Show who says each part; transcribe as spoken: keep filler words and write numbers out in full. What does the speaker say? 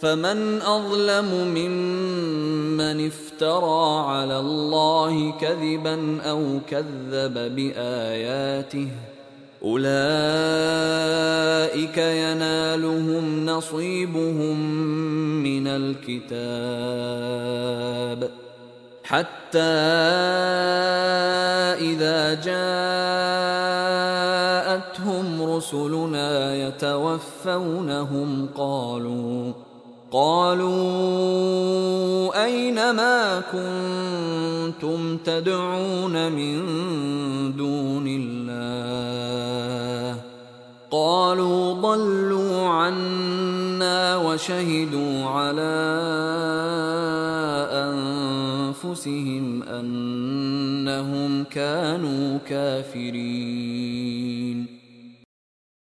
Speaker 1: فمن أظلم ممن افترى على الله كذبا أو كذب بآياته أولئك ينالهم نصيبهم من الكتاب حتى إذا جاءتهم رسلنا يتوفونهم قالوا قالوا أين ما كنتم تدعون من دون الله قالوا ضلوا عنا وشهدوا على أنفسهم أنهم كانوا كافرين.